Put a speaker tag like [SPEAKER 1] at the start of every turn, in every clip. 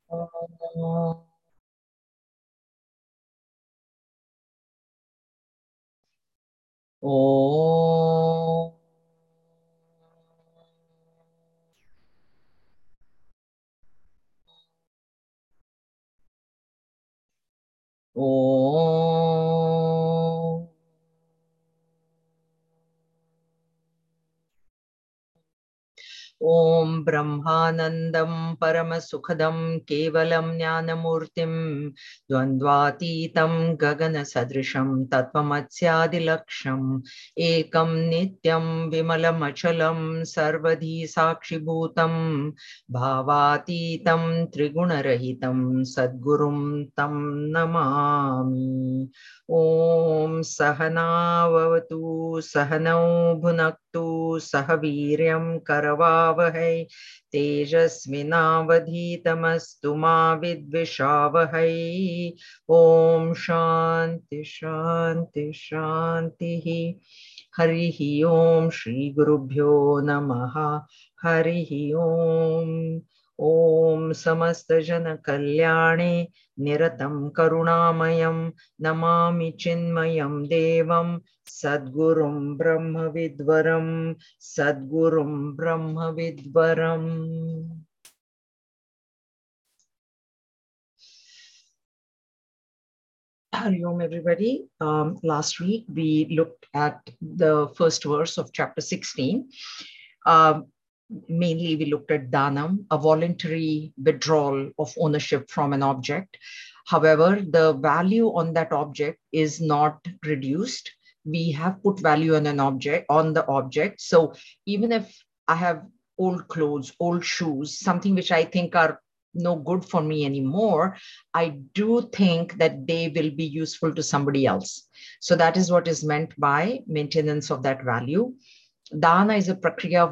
[SPEAKER 1] Om. Om. ॐ ब्रह्मानन्दं परमसुखदं केवलं ज्ञानमूर्तिं द्वन्द्वातीतं गगनसदृशं तत्त्वमस्यादिलक्ष्यम् एकं नित्यं विमलमचलं सर्वधी साक्षिभूतं भावातीतं त्रिगुणरहितं सद्गुरुं तं नमामि। ॐ सहनाववतु सहनौ भुनक्तु सह वीर्यं करवावहै तेजस्विनावधीतमस्तु मा विद्विषावहै। ॐ शान्ति शान्ति शान्तिः। हरिः ॐ श्रीगुरुभ्यो नमः। हरिः ॐ। ॐ समस्तजनकल्याणे निरतं करुणामयं नमामि चिन्मयं देवं सद्गुरुं ब्रह्मविद्वरं सद्गुरुं ब्रह्मविद्वरम्। Hari Om, everybody. Last week we looked at the first verse of chapter 16. Mainly, we looked at Danam, a voluntary withdrawal of ownership from an object. However, the value on that object is not reduced. We have put value on an object, on the object. So even if I have old clothes, old shoes, something which I think are no good for me anymore, I do think that they will be useful to somebody else. So that is what is meant by maintenance of that value. Dana is a prakriya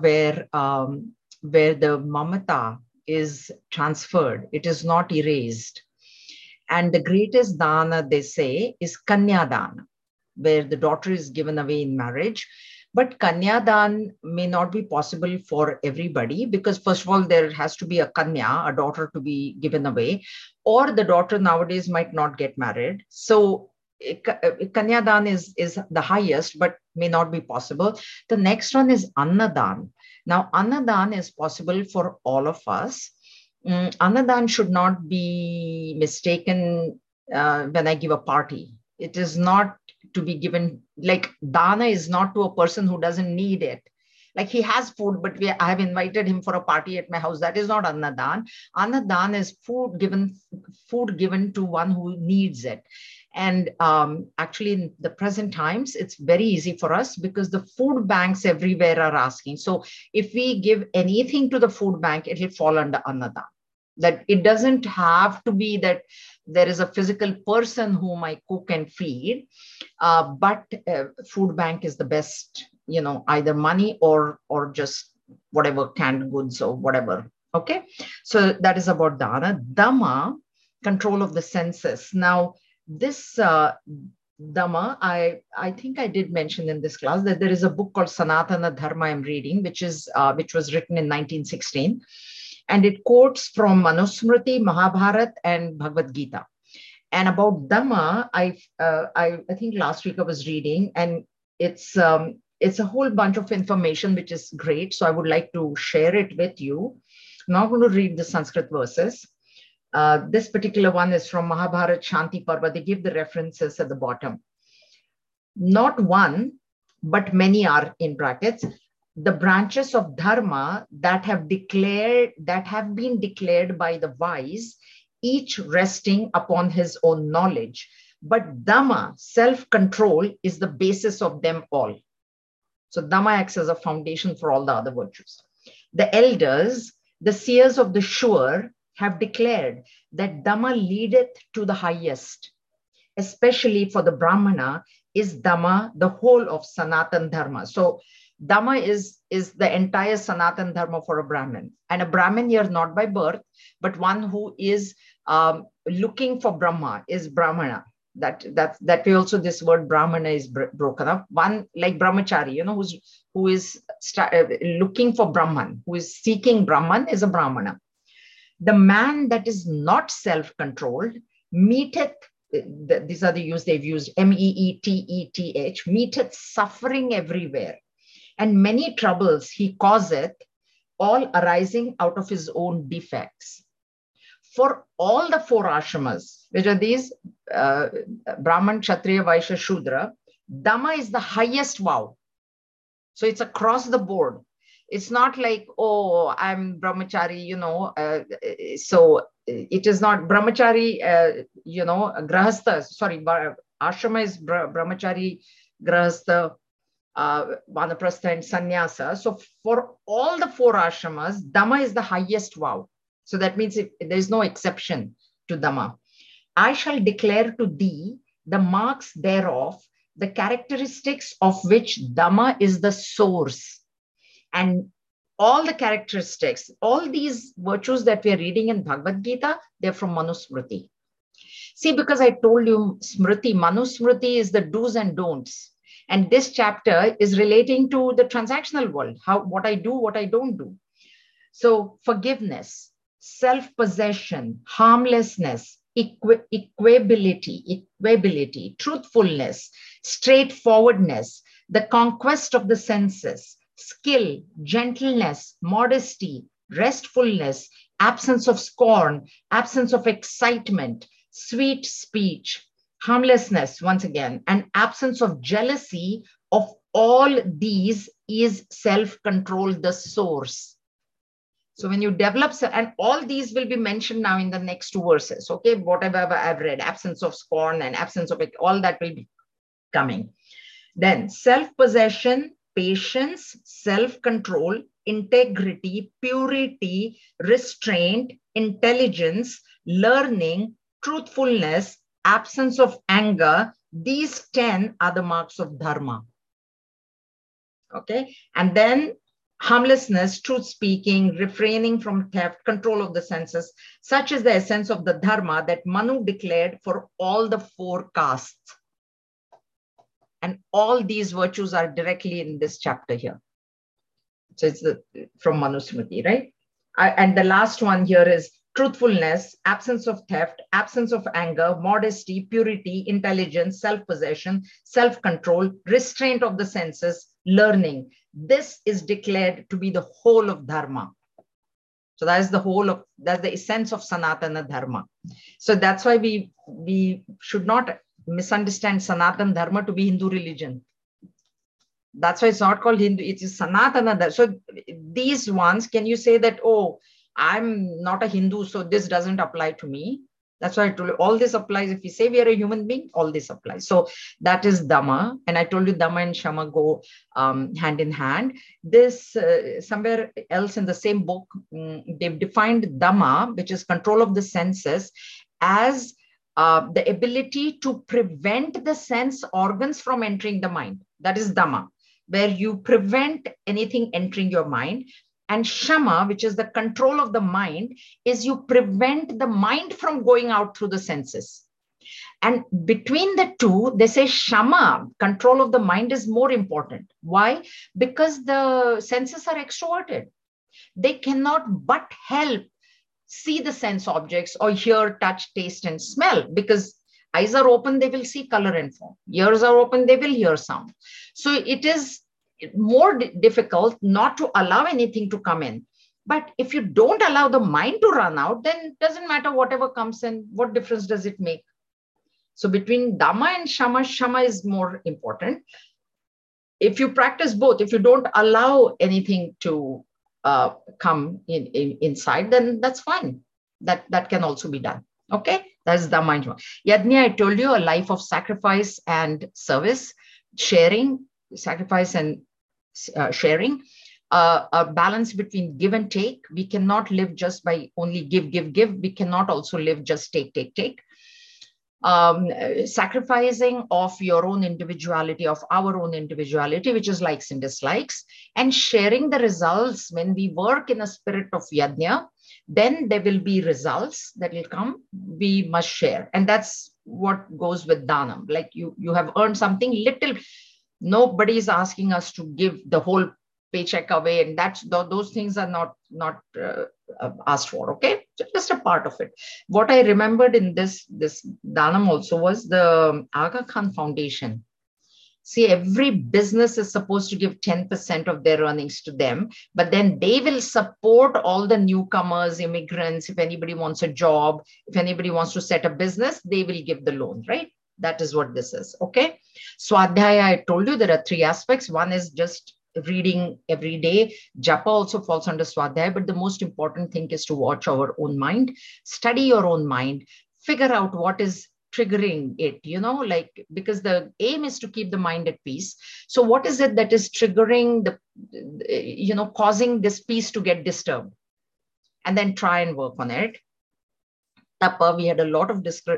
[SPEAKER 1] where the mamata is transferred. It is not erased. And the greatest dana, they say, is kanya dana, where the daughter is given away in marriage. But Kanyadan may not be possible for everybody because, first of all, there has to be a Kanya, a daughter to be given away, or the daughter nowadays might not get married. So Kanyadan is the highest, but may not be possible. The next one is Annadan. Now, Annadan is possible for all of us. Annadan should not be mistaken when I give a party. It is not to be given, like dana is not to a person who doesn't need it. Like he has food, but I have invited him for a party at my house. That is not annadan. Annadan is food given to one who needs it. And actually, in the present times, it's very easy for us because the food banks everywhere are asking. So if we give anything to the food bank, it will fall under annadan. That it doesn't have to be that there is a physical person whom I cook and feed, but food bank is the best, either money or just whatever canned goods or whatever. Okay, so that is about dana. Dhamma, control of the senses. Now this Dhamma, I think I did mention in this class that there is a book called Sanatana Dharma I'm reading, which was written in 1916, and it quotes from Manusmriti, Mahabharat, and Bhagavad Gita. And about Dhamma, I think last week I was reading, and it's a whole bunch of information which is great. So I would like to share it with you. I'm not going to read the Sanskrit verses. This particular one is from Mahabharat Shanti Parva. They give the references at the bottom. Not one, but many are in brackets. The branches of dharma that have been declared by the wise, each resting upon his own knowledge. But Dhamma, self-control, is the basis of them all. So Dhamma acts as a foundation for all the other virtues. The elders, the seers of the sure, have declared that Dhamma leadeth to the highest. Especially for the Brahmana, is Dhamma the whole of Sanatan Dharma. So Dhamma is the entire Sanatan Dharma for a Brahmin. And a Brahmin here, not by birth, but one who is looking for Brahma, is Brahmana. That way also this word Brahmana is broken up. One like Brahmachari, who is looking for Brahman, who is seeking Brahman, is a Brahmana. The man that is not self-controlled meeteth, these are the use they've used, meeteth, meeteth suffering everywhere, and many troubles he causeth, all arising out of his own defects. For all the four ashramas, which are these Brahman, Kshatriya, Vaishya, Shudra, Dhamma is the highest vow. So it's across the board. It's not like, oh, I'm brahmachari, so it is not brahmachari, grahastha, sorry, ashrama is brahmachari, grahastha, vanaprastha and sannyasa. So for all the four ashramas, Dhamma is the highest vow. So that means there is no exception to Dhamma. I shall declare to thee the marks thereof, the characteristics of which Dhamma is the source. And all the characteristics, all these virtues that we are reading in Bhagavad Gita, they're from Manusmriti. See, because I told you Smriti, Manusmriti is the do's and don'ts. And this chapter is relating to the transactional world, what I do, what I don't do. So forgiveness, self-possession, harmlessness, equability, truthfulness, straightforwardness, the conquest of the senses, skill, gentleness, modesty, restfulness, absence of scorn, absence of excitement, sweet speech, harmlessness, once again, and absence of jealousy. Of all these is self-control the source. So when you develop, and all these will be mentioned now in the next two verses, okay? Whatever I've read, absence of scorn and absence of it, all that will be coming. Then self-possession, patience, self-control, integrity, purity, restraint, intelligence, learning, truthfulness, absence of anger, these 10 are the marks of dharma. Okay, and then harmlessness, truth speaking, refraining from theft, control of the senses, such is the essence of the dharma that Manu declared for all the four castes. And all these virtues are directly in this chapter here. So it's from Manusmriti, right? And the last one here is truthfulness, absence of theft, absence of anger, modesty, purity, intelligence, self-possession, self-control, restraint of the senses, learning. This is declared to be the whole of dharma. So that is that's the essence of Sanatana Dharma. So that's why we should not misunderstand Sanatana Dharma to be Hindu religion. That's why it's not called Hindu, it is Sanatana Dharma. So these ones, can you say that, oh, I'm not a Hindu, so this doesn't apply to me? That's why I told you all this applies. If you say we are a human being, all this applies. So that is Dhamma. And I told you Dhamma and Shama go hand in hand. This somewhere else in the same book, they've defined Dhamma, which is control of the senses, as the ability to prevent the sense organs from entering the mind. That is Dhamma, where you prevent anything entering your mind. And Shama, which is the control of the mind, is you prevent the mind from going out through the senses. And between the two, they say Shama, control of the mind, is more important. Why? Because the senses are extroverted. They cannot but help see the sense objects or hear, touch, taste, and smell, because eyes are open, they will see color and form. Ears are open, they will hear sound. So it is more difficult not to allow anything to come in. But if you don't allow the mind to run out, then it doesn't matter whatever comes in. What difference does it make? So between Dhamma and Shama, Shama is more important. If you practice both, if you don't allow anything to come inside, then that's fine. That can also be done. Okay, that's Dhamma and Shama. Yajna, I told you, a life of sacrifice and service, sharing, sacrifice and sharing, a balance between give and take. We cannot live just by only give. We cannot also live just take. Sacrificing of your own individuality, of our own individuality, which is likes and dislikes, and sharing the results. When we work in a spirit of yajna, then there will be results that will come. We must share. And that's what goes with dhanam. Like you have earned something little. Nobody is asking us to give the whole paycheck away, and those things are not asked for. Okay, So just a part of it. What I remembered in this Danam also was the Aga Khan Foundation. See, every business is supposed to give 10% of their earnings to them, but then they will support all the newcomers, immigrants. If anybody wants a job, if anybody wants to set a business, they will give the loan, right? That is what this is. Okay. Swadhyaya, I told you there are three aspects. One is just reading every day. Japa also falls under Swadhyaya, but the most important thing is to watch our own mind, study your own mind, figure out what is triggering it, like, because the aim is to keep the mind at peace. So what is it that is triggering causing this peace to get disturbed? And then try and work on it. Tapa, we had a lot of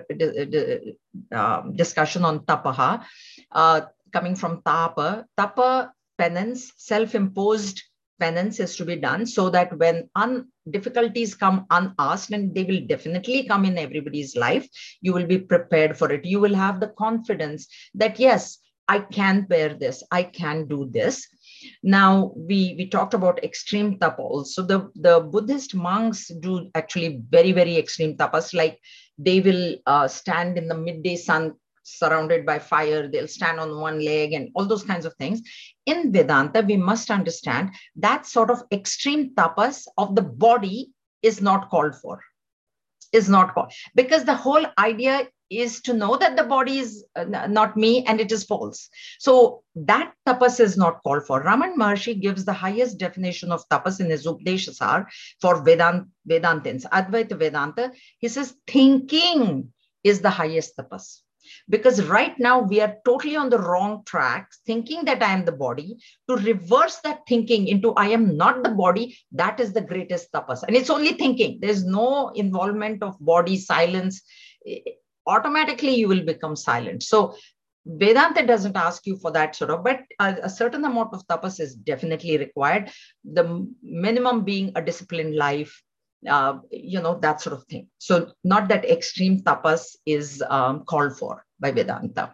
[SPEAKER 1] discussion on tapaha, coming from tapa. Tapa, penance, self-imposed penance is to be done so that when difficulties come unasked, and they will definitely come in everybody's life, you will be prepared for it. You will have the confidence that, yes, I can bear this, I can do this. Now, we talked about extreme tapa also. The Buddhist monks do actually very, very extreme tapas, like they will stand in the midday sun surrounded by fire, they'll stand on one leg and all those kinds of things. In Vedanta, we must understand that sort of extreme tapas of the body is not called for, because the whole idea is to know that the body is not me and it is false. So that tapas is not called for. Raman Maharshi gives the highest definition of tapas in his Upadeshasar for Vedantins, Advaita Vedanta. He says thinking is the highest tapas. Because right now we are totally on the wrong track, thinking that I am the body. To reverse that thinking into I am not the body, that is the greatest tapas. And it's only thinking. There's no involvement of body, silence. Automatically you will become silent. So Vedanta doesn't ask you for that sort of, but a certain amount of tapas is definitely required. The minimum being a disciplined life, that sort of thing. So not that extreme tapas is called for by Vedanta.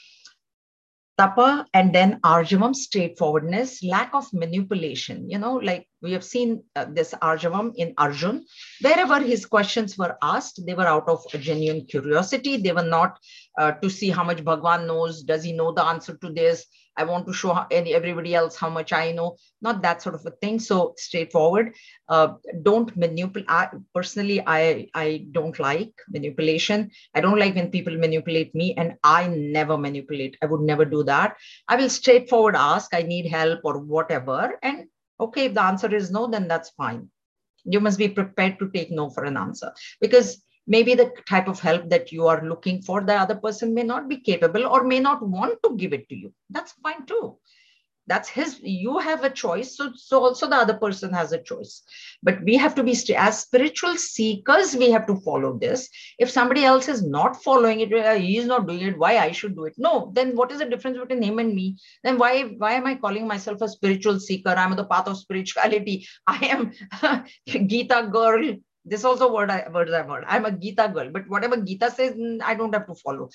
[SPEAKER 1] Tapa and then arjavam, straightforwardness, lack of manipulation. Like we have seen this arjavam in Arjun. Wherever his questions were asked, they were out of a genuine curiosity. They were not to see how much Bhagwan knows. Does he know the answer to this? I want to show everybody else how much I know. Not that sort of a thing. So straightforward. Don't manipulate. Personally, I don't like manipulation. I don't like when people manipulate me, and I never manipulate. I would never do that. I will straightforward ask, I need help or whatever. And okay, if the answer is no, then that's fine. You must be prepared to take no for an answer, because maybe the type of help that you are looking for, the other person may not be capable or may not want to give it to you. That's fine too. That's you have a choice. So also the other person has a choice. But we have to be, as spiritual seekers, we have to follow this. If somebody else is not following it, he is not doing it, why I should do it? No, then what is the difference between him and me? Then why am I calling myself a spiritual seeker? I'm on the path of spirituality. I am Gita girl. This also words I've heard. I'm a Gita girl, but whatever Gita says, I don't have to follow.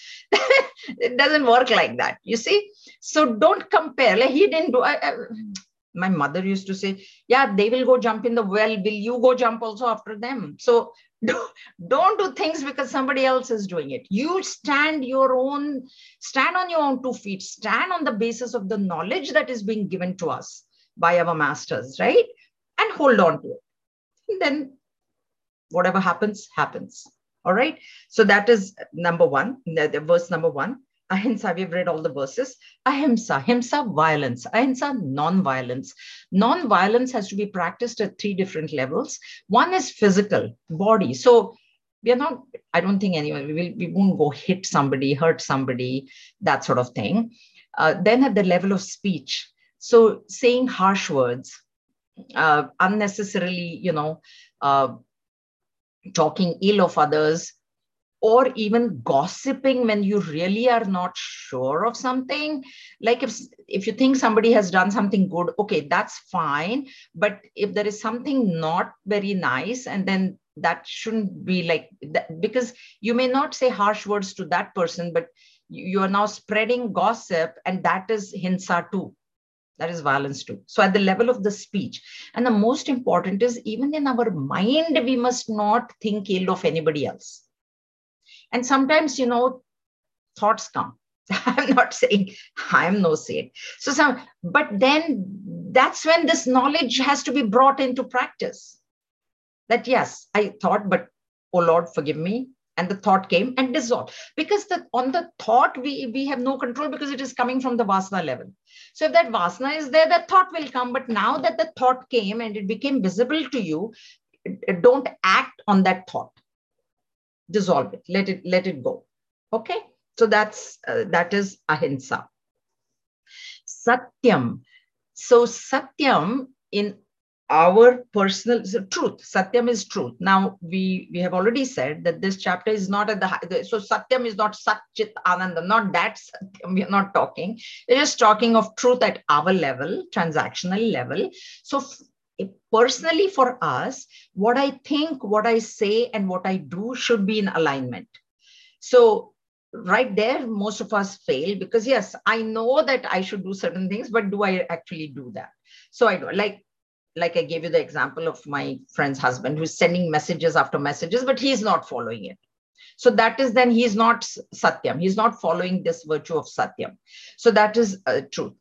[SPEAKER 1] It doesn't work like that, you see. So don't compare. Like he didn't do. My mother used to say, yeah, they will go jump in the well. Will you go jump also after them? So don't do things because somebody else is doing it. You stand on your own 2 feet, stand on the basis of the knowledge that is being given to us by our masters, right? And hold on to it. And then whatever happens, happens. All right. So that is number one, the verse number 1. Ahimsa, we've read all the verses. Ahimsa, himsa, violence. Ahimsa, non-violence. Non-violence has to be practiced at 3 different levels. One is physical, body. So we are not, I don't think anyone, we won't go hit somebody, hurt somebody, that sort of thing. Then at the level of speech. So saying harsh words, unnecessarily, talking ill of others, or even gossiping when you really are not sure of something. Like if you think somebody has done something good, okay, that's fine. But if there is something not very nice, and then that shouldn't be like that, because you may not say harsh words to that person, but you are now spreading gossip, and that is hinsa too. That is violence too. So at the level of the speech. And the most important is, even in our mind, we must not think ill of anybody else. And sometimes, thoughts come. I'm not saying I'm no saint. But then that's when this knowledge has to be brought into practice. That yes, I thought, but oh Lord, forgive me. And the thought came and dissolved. Because on the thought, we have no control, because it is coming from the vasana level. So if that vasana is there, that thought will come. But now that the thought came and it became visible to you, don't act on that thought. Dissolve it. Let it go. Okay. So that is ahimsa. Satyam. So Satyam in our personal truth. Satyam is truth. Now we have already said that this chapter is not at so Satyam is not Satchit Ananda, not that Satyam. We are not talking. We're just talking of truth at our level, transactional level. So personally for us, what I think, what I say, and what I do should be in alignment. So right there, most of us fail, because yes, I know that I should do certain things, but do I actually do that? So I do, like I gave you the example of my friend's husband who's sending messages after messages, but he's not following it. So that is, then he's not Satyam. He's not following this virtue of Satyam. So that is truth.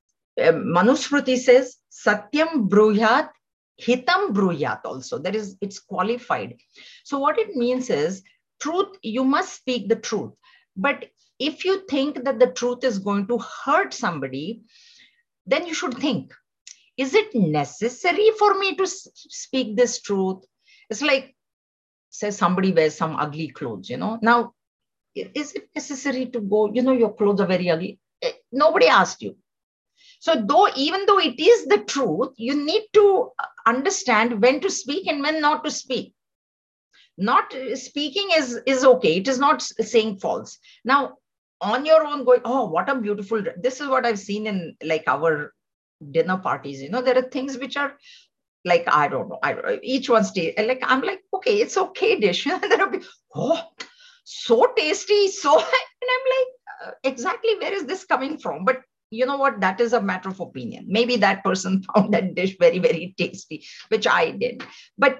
[SPEAKER 1] Manusmriti says, Satyam bruyat, hitam bruyat also. That is, it's qualified. So what it means is, truth, you must speak the truth. But if you think that the truth is going to hurt somebody, then you should think, is it necessary for me to speak this truth? It's like, say somebody wears some ugly clothes, Now, is it necessary to go, your clothes are very ugly? Nobody asked you. So even though it is the truth, you need to understand when to speak and when not to speak. Not speaking is okay. It is not saying false. Now, on your own going, oh, what a beautiful, this is what I've seen in like our dinner parties. There are things which are like, I don't know, each one stays like, I'm like, okay, it's okay dish. There will be, oh, so tasty. So, and I'm like, exactly, where is this coming from? But you know what? That is a matter of opinion. Maybe that person found that dish very, very tasty, which I did. But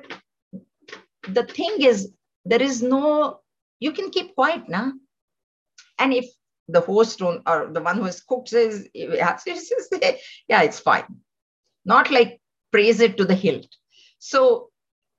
[SPEAKER 1] the thing is, there is no, you can keep quiet now. And if the host or the one who has cooked says, yeah, it's fine. Not like praise it to the hilt. So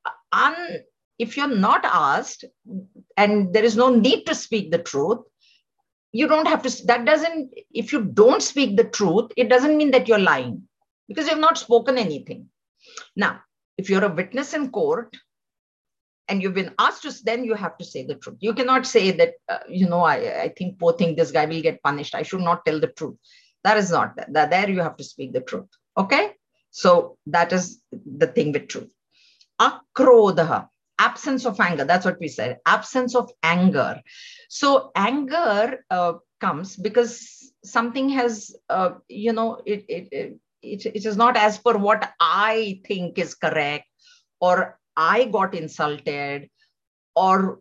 [SPEAKER 1] if you're not asked and there is no need to speak the truth, you don't have to, if you don't speak the truth, it doesn't mean that you're lying, because you've not spoken anything. Now, if you're a witness in court and you've been asked to, then you have to say the truth. You cannot say that, I think, poor thing, this guy will get punished, I should not tell the truth. That is not that. There you have to speak the truth. Okay. So that is the thing with truth. Akrodha, absence of anger. That's what we said. Absence of anger. So anger comes because something has, it is not as per what I think is correct, or I got insulted, or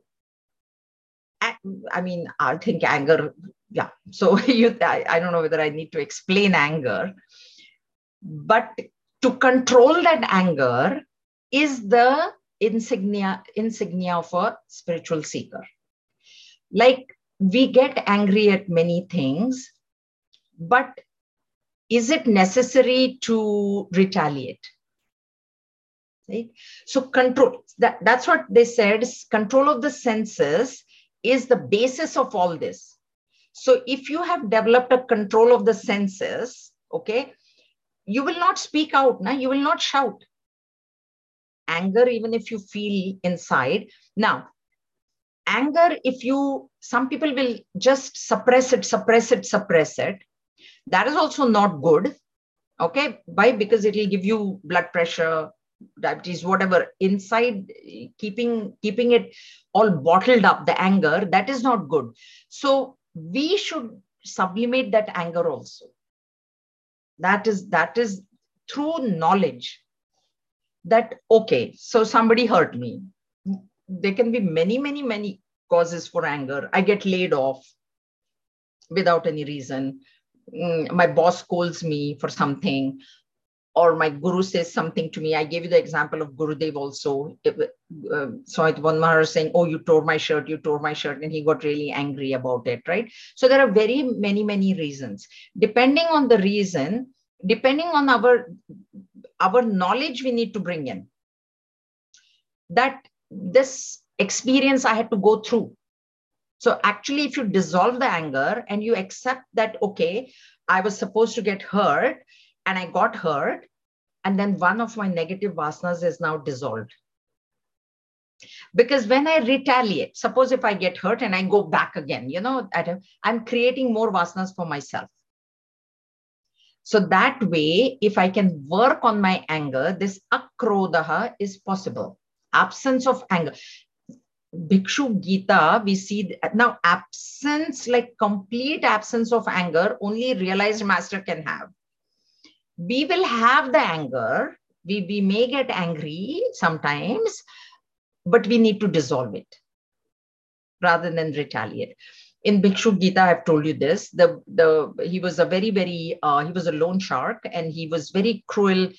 [SPEAKER 1] I think anger. Yeah. So I don't know whether I need to explain anger, but to control that anger is the insignia of a spiritual seeker. Like, we get angry at many things, but is it necessary to retaliate? Right? So control, that's what they said, control of the senses is the basis of all this. So if you have developed a control of the senses, okay, you will not speak out, you will not shout. Anger, even if you feel inside. Now, anger, some people will just suppress it. That is also not good. Okay. Why? Because it will give you blood pressure, diabetes, whatever. Inside, keeping it all bottled up, the anger, that is not good. So we should sublimate that anger also. That is through knowledge. That, okay, so somebody hurt me. There can be many, many, many causes for anger. I get laid off without any reason. my boss scolds me for something, or my guru says something to me. I gave you the example of Gurudev also. Swami Maharaj saying, oh, you tore my shirt, and he got really angry about it, right? So there are very many reasons. Depending on the reason, depending on our knowledge we need to bring in, that this experience I had to go through. So actually, if you dissolve the anger and you accept that, okay, I was supposed to get hurt and I got hurt, and then one of my negative vasanas is now dissolved. Because when I retaliate, suppose if I get hurt and I go back again, I'm creating more vasanas for myself. So that way, if I can work on my anger, this akrodaha is possible. Absence of anger. Bhikshu Gita, we see now absence, like complete absence of anger, only realized master can have. We will have the anger. We may get angry sometimes, but we need to dissolve it rather than retaliate. In Bhikshu Gita, I've told you this. He was a very he was a loan shark, and he was very cruel,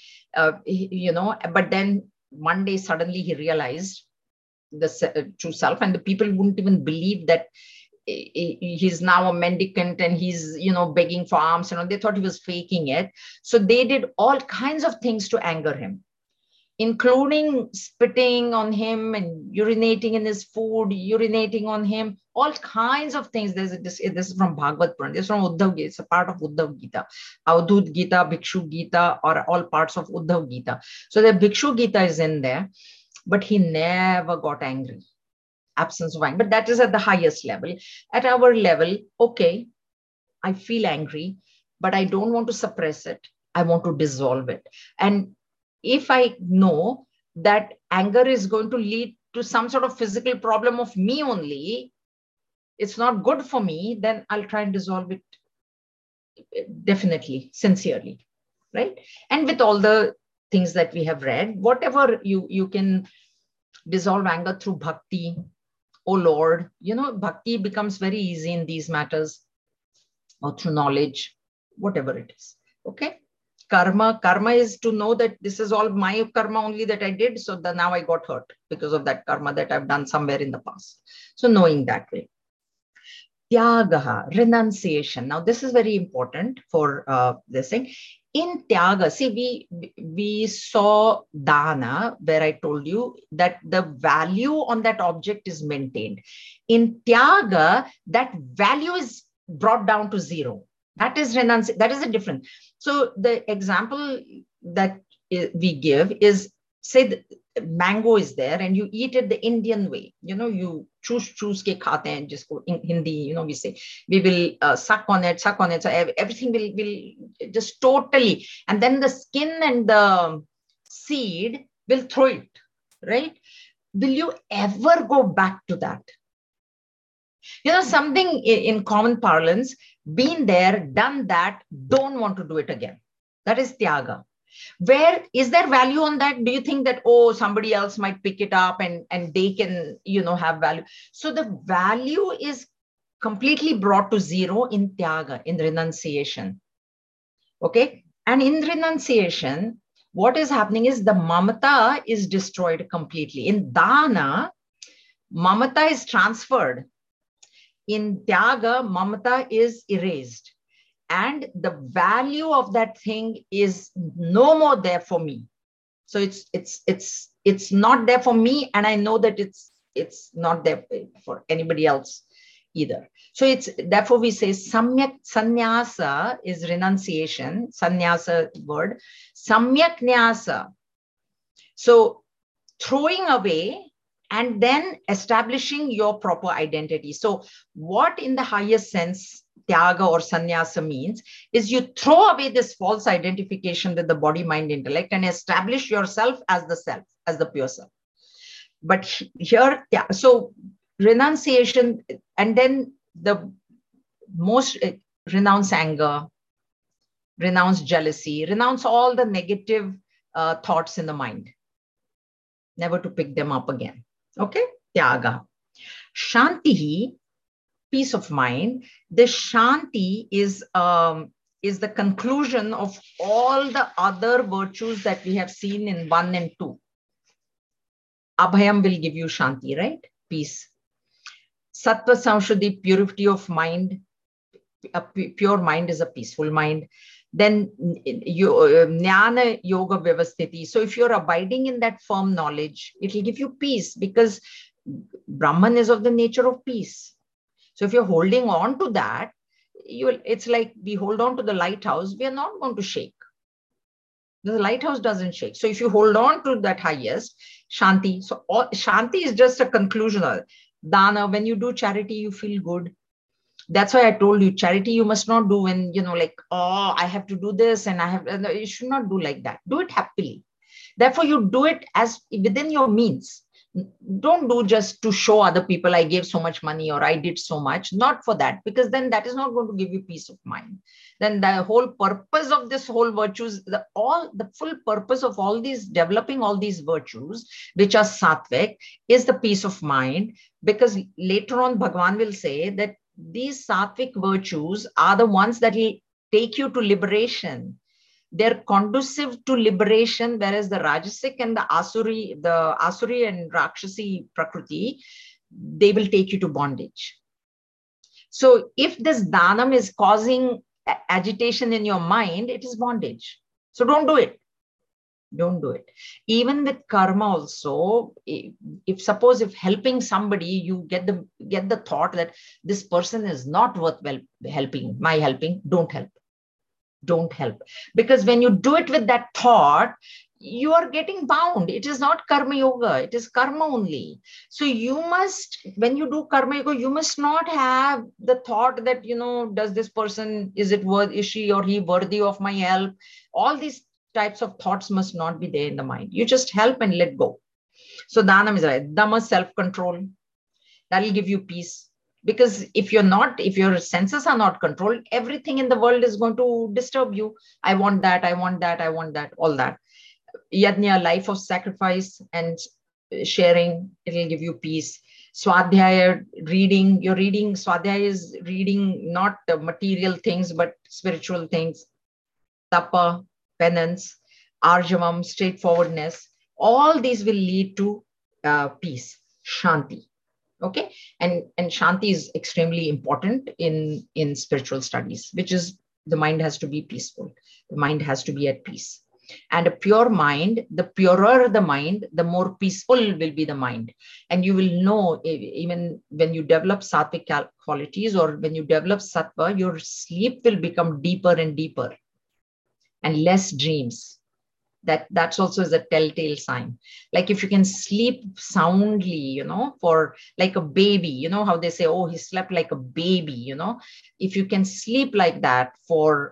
[SPEAKER 1] But then one day suddenly he realized the true self, and the people wouldn't even believe that he's now a mendicant and he's begging for alms. They thought he was faking it. So they did all kinds of things to anger him, including spitting on him and urinating in his food, urinating on him, all kinds of things. This is from Bhagavad Puran. This is from Uddhav Gita. It's a part of Uddhav Gita. Avadhut Gita, Bhikshu Gita are all parts of Uddhav Gita. So the Bhikshu Gita is in there, but he never got angry. Absence of anger. But that is at the highest level. At our level, okay, I feel angry, but I don't want to suppress it. I want to dissolve it. And if I know that anger is going to lead to some sort of physical problem of me only, it's not good for me, then I'll try and dissolve it definitely, sincerely, right? And with all the things that we have read, whatever you can dissolve anger through bhakti. Oh Lord, bhakti becomes very easy in these matters, or through knowledge, whatever it is. Okay. Karma is to know that this is all my karma only that I did. So now I got hurt because of that karma that I've done somewhere in the past. So knowing that way. Tyagaha, renunciation. Now this is very important for this thing. In Tyaga, see, we saw Dana, where I told you that the value on that object is maintained. In Tyaga, that value is brought down to zero. That is renunciation. That is a difference. So the example that we give is, say the mango is there and you eat it the Indian way. You choose ke khate hain, jisko in Hindi, we say, we will suck on it. So everything will just totally, and then the skin and the seed will throw it, right? Will you ever go back to that? Something in common parlance, been there, done that, don't want to do it again. That is Tyaga. Where is there value on that? Do you think that, oh, somebody else might pick it up and they can, have value? So the value is completely brought to zero in Tyaga, in renunciation. Okay. And in renunciation, what is happening is the mamata is destroyed completely. In Dana, mamata is transferred. In Tyaga, mamata is erased. And the value of that thing is no more there for me. So it's not there for me, and I know that it's not there for anybody else either. So it's therefore we say samyak sannyasa is renunciation, sannyasa word, samyak nyasa. So throwing away and then establishing your proper identity. So what in the highest sense Tyaga or sannyasa means is you throw away this false identification with the body, mind, intellect and establish yourself as the self, as the pure self. But here, so renunciation, and then the most renounce anger, renounce jealousy, renounce all the negative thoughts in the mind, never to pick them up again. Okay, Tyaga. Shantihi, peace of mind. The Shanti is is the conclusion of all the other virtues that we have seen in 1 and 2. Abhayam will give you Shanti, right? Peace. Sattva Samshuddhi, purity of mind. A pure mind is a peaceful mind. Then Jnana Yoga Vyavasthiti. So if you're abiding in that firm knowledge, it will give you peace, because Brahman is of the nature of peace. So if you're holding on to that, it's like we hold on to the lighthouse, we are not going to shake. The lighthouse doesn't shake. So if you hold on to that highest, Shanti. So Shanti is just a conclusion. Dana, when you do charity, you feel good. That's why I told you, charity you must not do when, like, oh, I have to do this and you should not do like that. Do it happily. Therefore, you do it as within your means. Don't do just to show other people I gave so much money or I did so much. Not for that, because then that is not going to give you peace of mind. Then the whole purpose of this whole virtues, the full purpose of all these, developing all these virtues, which are sattvic, is the peace of mind. Because later on, Bhagavan will say that these sattvic virtues are the ones that will take you to liberation. They're conducive to liberation, whereas the Rajasic and the Asuri and Rakshasi Prakriti, they will take you to bondage. So if this Dhanam is causing agitation in your mind, it is bondage. So don't do it. Don't do it. Even with karma also, if helping somebody, you get the thought that this person is not worth helping, don't help. Don't help. Because when you do it with that thought, you are getting bound. It is not karma yoga, it is karma only. So you must, when you do karma yoga, you must not have the thought that, does this person, is she or he worthy of my help? All these types of thoughts must not be there in the mind. You just help and let go. So Dhanam is right. Dhamma, self-control. That will give you peace. Because if your senses are not controlled, everything in the world is going to disturb you. I want that, all that. Yajna, life of sacrifice and sharing, it will give you peace. Swadhyaya, reading. Swadhyaya is reading not material things, but spiritual things. Tapa, penance. Arjavam, straightforwardness. All these will lead to peace, Shanti. Okay, and Shanti is extremely important in spiritual studies, which is the mind has to be peaceful. The mind has to be at peace. And a pure mind, the purer the mind, the more peaceful will be the mind. And you will know, even when you develop sattvic qualities or when you develop sattva, your sleep will become deeper and deeper and less dreams. That's also is a telltale sign. Like if you can sleep soundly, for like a baby, how they say, oh, he slept like a baby, if you can sleep like that for,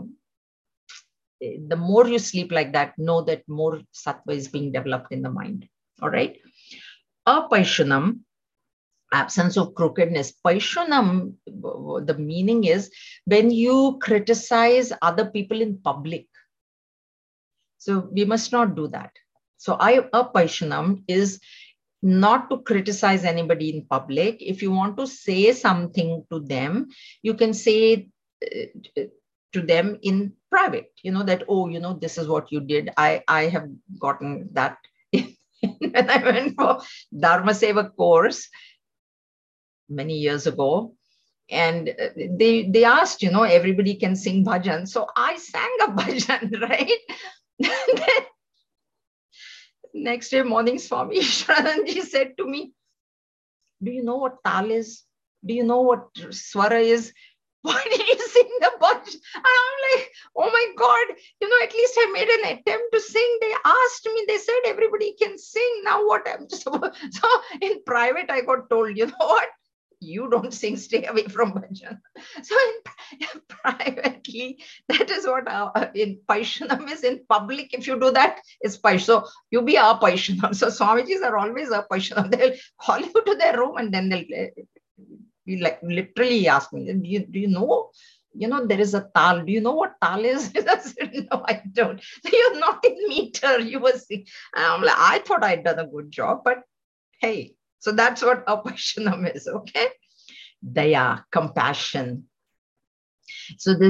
[SPEAKER 1] the more you sleep like that, know that more sattva is being developed in the mind. All right. Apaishanam, absence of crookedness. Paishanam, the meaning is when you criticize other people in public. So we must not do that. So apaishanam is not to criticize anybody in public. If you want to say something to them, you can say to them in private, that, oh, this is what you did. I have gotten that when I went for Dharma Seva course many years ago. And they asked, everybody can sing bhajan. So I sang a bhajan, right? Next day morning, Swami Ishwaranji said to me, do you know what tal is? Do you know what swara is? Why did you sing the bhajan? And I'm like, oh my God, at least I made an attempt to sing. They asked me, they said everybody can sing. Now what I'm supposed. So in private, I got told, you know what? You don't sing, stay away from bhajan. So in privately, that is what in Paishanam is. In public, if you do that, it's Paishanam. So you be a Paishanam. So Swamijis are always a Paishanam. They'll call you to their room and then they'll be like literally ask me, do you know? There is a tal. Do you know what tal is? I said, no, I don't. So you're not in meter. You were singing. I'm like, I thought I'd done a good job, but hey. So that's what apaishanam is, okay? Daya, compassion. So this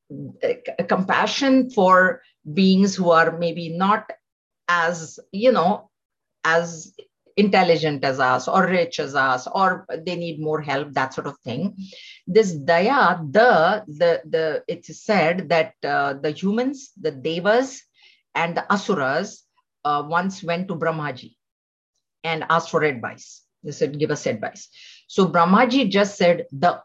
[SPEAKER 1] compassion for beings who are maybe not as, as intelligent as us or rich as us, or they need more help, that sort of thing. This daya, it is said that the humans, the devas and the asuras once went to Brahmaji and asked for advice. They said, give us advice. So Brahmaji just said,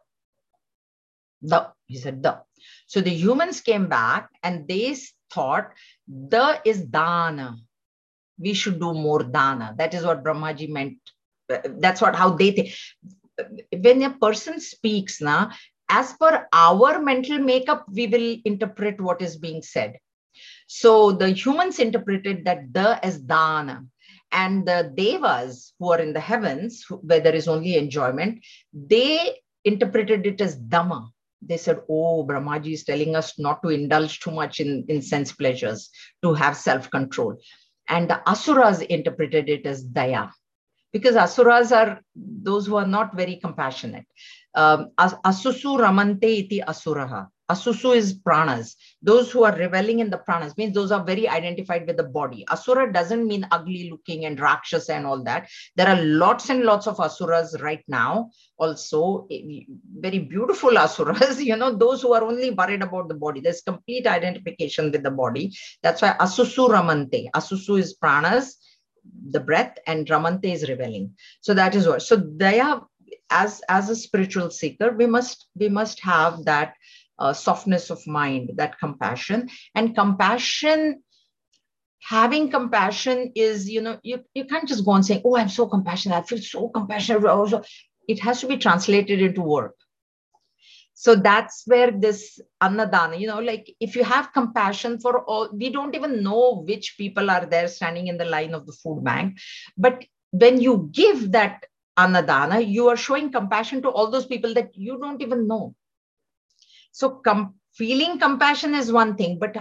[SPEAKER 1] he said, the. So the humans came back and they thought, the is dana. We should do more dana. That is what Brahmaji meant. That's how they think. When a person speaks, as per our mental makeup, we will interpret what is being said. So the humans interpreted that the as dana. And the devas who are in the heavens, where there is only enjoyment, they interpreted it as dhamma. They said, oh, Brahmaji is telling us not to indulge too much in sense pleasures, to have self-control. And the asuras interpreted it as daya, because asuras are those who are not very compassionate. Asusu ramante iti asuraha. Asusu is pranas. Those who are reveling in the pranas, means those are very identified with the body. Asura doesn't mean ugly looking and rakshasa and all that. There are lots and lots of asuras right now. Also, very beautiful asuras, those who are only worried about the body. There's complete identification with the body. That's why asusu ramante. Asusu is pranas, the breath, and ramante is reveling. So that is what. So daya, as a spiritual seeker, we must have that softness of mind, that compassion. And compassion, having compassion is, you can't just go on saying, oh, I'm so compassionate, I feel so compassionate. It has to be translated into work. So that's where this annadana, like if you have compassion for all, we don't even know which people are there standing in the line of the food bank. But when you give that annadana, you are showing compassion to all those people that you don't even know. So feeling compassion is one thing, but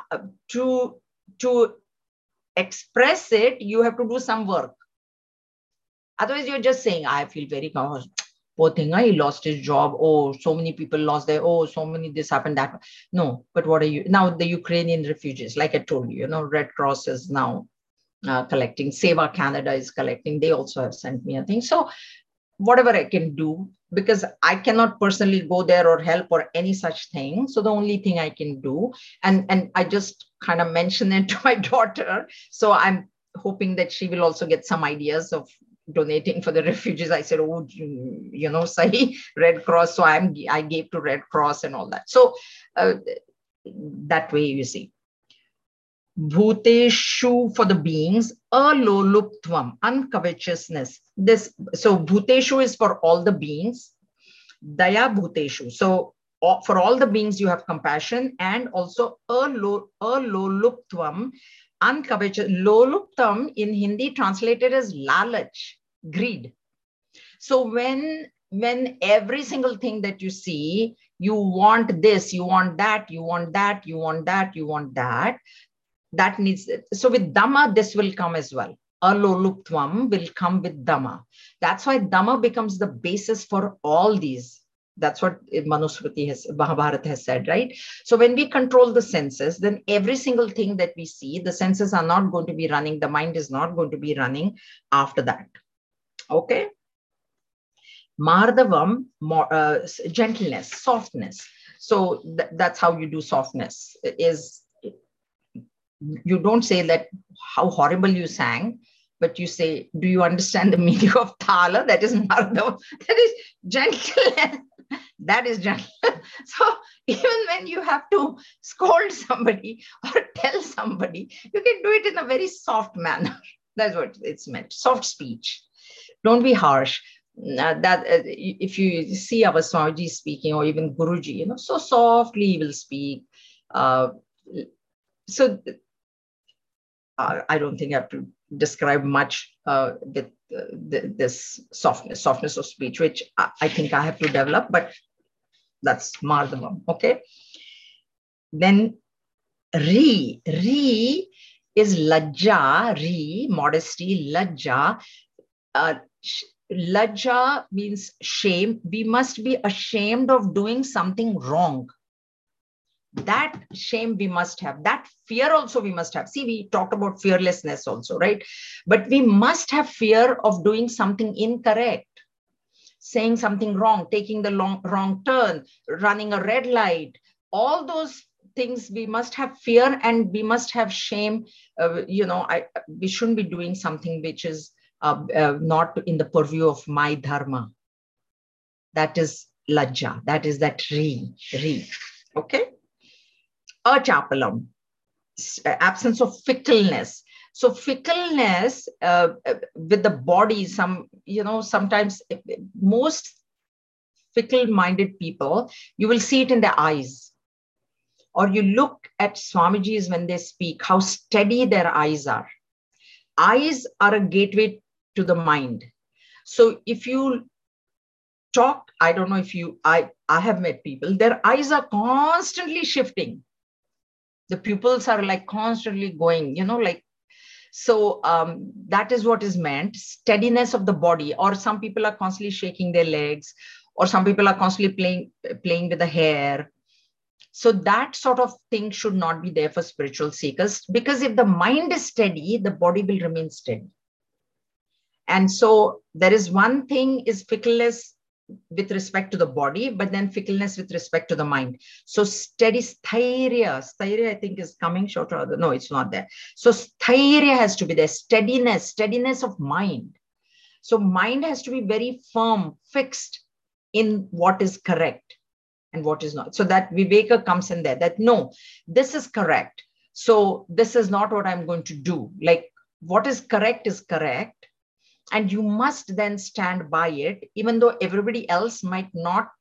[SPEAKER 1] to express it, you have to do some work. Otherwise, you're just saying, I feel very poor thing, he lost his job. Oh, so many people lost their, so many this happened, that. No, but what are you? Now, the Ukrainian refugees, like I told you, Red Cross is now collecting. Seva Canada is collecting. They also have sent me a thing. So whatever I can do, because I cannot personally go there or help or any such thing. So the only thing I can do, and I just kind of mention it to my daughter. So I'm hoping that she will also get some ideas of donating for the refugees. I said, oh, say Red Cross. So I gave to Red Cross and all that. So that way, you see. Bhuteshu for the beings, aloluptvam, uncovetousness. So bhuteshu is for all the beings, daya bhuteshu. So for all the beings you have compassion, and also aloluptvam, uncovetous. Loluptam in Hindi translated as lalach, greed. So when every single thing that you see, you want this, you want that, you want that, you want that, you want that. That needs, so with Dhamma, this will come as well. Aloluptvam will come with Dhamma. That's why Dhamma becomes the basis for all these. That's what Manusmriti Mahabharata has said, right? So when we control the senses, then every single thing that we see, the senses are not going to be running. The mind is not going to be running after that. Okay. Mardhavam, gentleness, softness. So that's how you do softness. Is you don't say that how horrible you sang, but you say, do you understand the meaning of thala? That is mardhavam. That is gentleness. That is gentle. So even when you have to scold somebody or tell somebody, you can do it in a very soft manner. That's what it's meant. Soft speech. Don't be harsh. If you see our Swamiji speaking, or even Guruji, so softly he will speak. So I don't think I have to describe much with this softness of speech, which I think I have to develop, but that's Mardhavam, okay? Then Ri is Lajja, modesty, Lajja. Lajja means shame. We must be ashamed of doing something wrong. That shame we must have, that fear also we must have. See, we talked about fearlessness also, right? But we must have fear of doing something incorrect, saying something wrong, taking the wrong turn, running a red light, all those things we must have fear, and we must have shame. We shouldn't be doing something which is not in the purview of my dharma. That is lajja. That is that re. Okay. Achapalam, absence of fickleness. So fickleness with the body, sometimes most fickle-minded people, you will see it in their eyes. Or you look at Swamiji's when they speak, how steady their eyes are. Eyes are a gateway to the mind. So if you talk, I don't know if I have met people, their eyes are constantly shifting. The pupils are like constantly going, so that is what is meant, steadiness of the body. Or some people are constantly shaking their legs, or some people are constantly playing with the hair. So that sort of thing should not be there for spiritual seekers, because if the mind is steady, the body will remain steady. And so there is one thing is fickleness with respect to the body, but then fickleness with respect to the mind. So steady, sthairya I think is coming short or other. No, it's not there. So sthairya has to be there, steadiness of mind. So mind has to be very firm, fixed in what is correct and what is not. So that viveka comes in there, that no, this is correct. So this is not what I'm going to do. Like what is correct is correct. And you must then stand by it, even though everybody else might not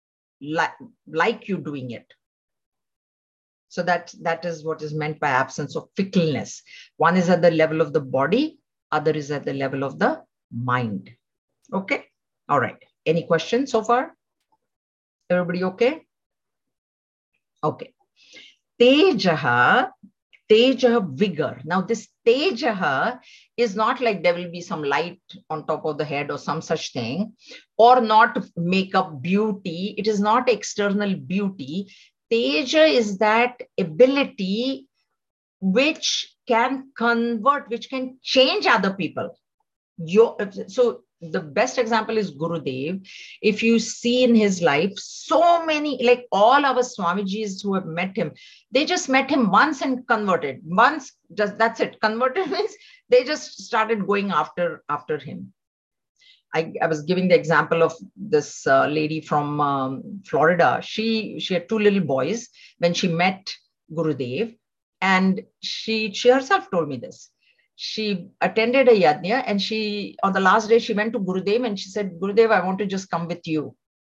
[SPEAKER 1] like you doing it. So that is what is meant by absence of fickleness. One is at the level of the body, other is at the level of the mind. Okay. All right. Any questions so far? Everybody okay? Okay. Tejaha, vigor. Now this tejaha is not like there will be some light on top of the head or some such thing, or not makeup beauty. It is not external beauty. Teja is that ability which can convert, which can change other people. So the best example is Gurudev. If you see in his life, so many, like all our Swamijis who have met him, they just met him once and converted. Once, just that's it. Converted means they just started going after him. I was giving the example of this lady from Florida. She had two little boys when she met Gurudev, and she herself told me this. She attended a yajna, and on the last day, she went to Gurudev and she said, Gurudev, I want to just come with you.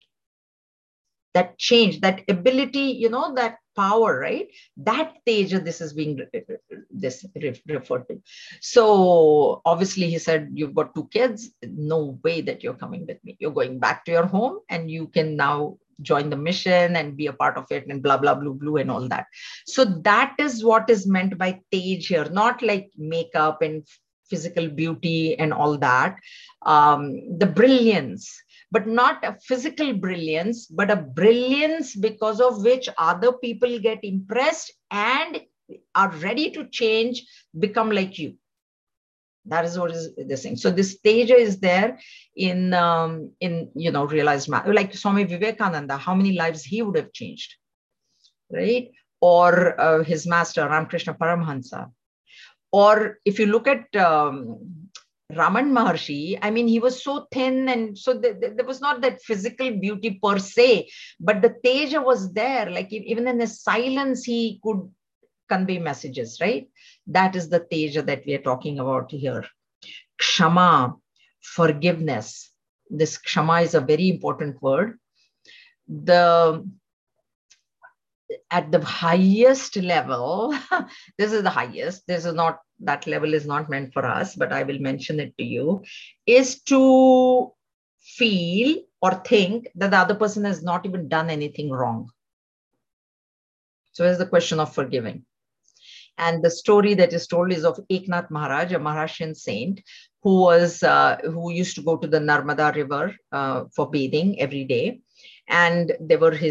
[SPEAKER 1] That change, that ability, that power, right? That teja, this is being referred to. So obviously he said, you've got two kids. No way that you're coming with me. You're going back to your home, and you can now join the mission and be a part of it, and blah, blah, blue, and all that. So that is what is meant by tej here, not like makeup and physical beauty and all that. The brilliance, but not a physical brilliance, but a brilliance because of which other people get impressed and are ready to change, become like you. That is what is this thing. So this teja is there in realized matter. Like Swami Vivekananda, how many lives he would have changed, right? Or his master Ramakrishna Paramhansa. Or if you look at Raman Maharshi, I mean, he was so thin, and so there was not that physical beauty per se, but the teja was there. Like even in his silence, he could convey messages, right? That is the teja that we are talking about here. Kshama, forgiveness. This kshama is a very important word. At the highest level, this is the highest, this is not, that level is not meant for us, but I will mention it to you, is to feel or think that the other person has not even done anything wrong. So here's the question of forgiving. And the story that is told is of Eknath Maharaj, a Maharashtrian saint who used to go to the Narmada river for bathing every day. And there were his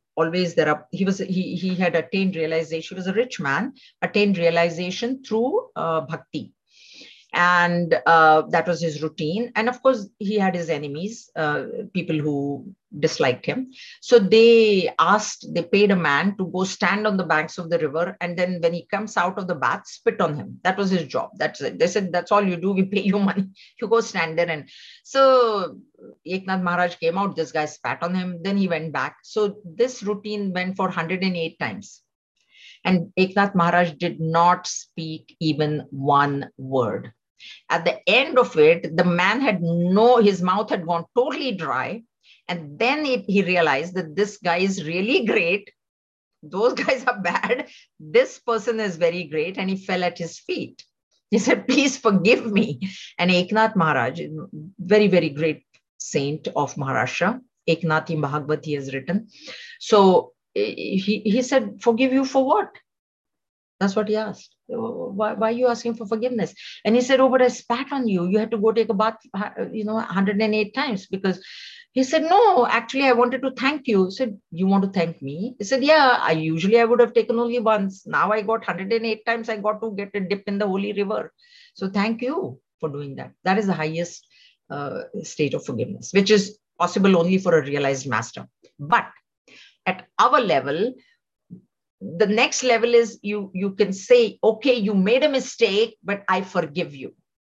[SPEAKER 1] always there are, he had attained realization. He was a rich man, attained realization through bhakti. And that was his routine. And of course, he had his enemies, people who disliked him. So they paid a man to go stand on the banks of the river. And then when he comes out of the bath, spit on him. That was his job. That's it. They said, that's all you do. We pay you money. You go stand there. And so Eknath Maharaj came out, this guy spat on him. Then he went back. So this routine went for 108 times. And Eknath Maharaj did not speak even one word. At the end of it, the man his mouth had gone totally dry. And then he realized that this guy is really great. Those guys are bad. This person is very great. And he fell at his feet. He said, please forgive me. And Eknath Maharaj, very, very great saint of Maharashtra, Eknathi Bhagavad, he has written. So he said, forgive you for what? That's what he asked. Why are you asking for forgiveness? And he said, oh, but I spat on you. You had to go take a bath, 108 times. Because he said, no, actually, I wanted to thank you. He said, you want to thank me? He said, yeah, I would have taken only once. Now I got 108 times. I got to get a dip in the holy river. So thank you for doing that. That is the highest state of forgiveness, which is possible only for a realized master. But at our level, the next level is you can say, okay, you made a mistake, but I forgive you.